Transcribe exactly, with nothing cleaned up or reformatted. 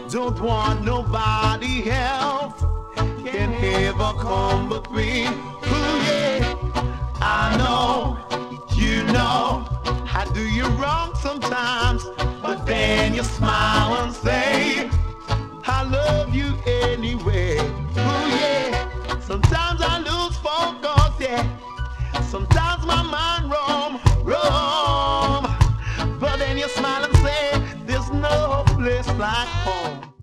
Don't want nobody else can ever come between. Ooh, yeah. I know, you know, I do you wrong sometimes, but then you smile and say, I love you anyway. Ooh, yeah. Sometimes I lose focus, yeah. Sometimes my mind roam, roam, but then you smile and say, there's no place like home.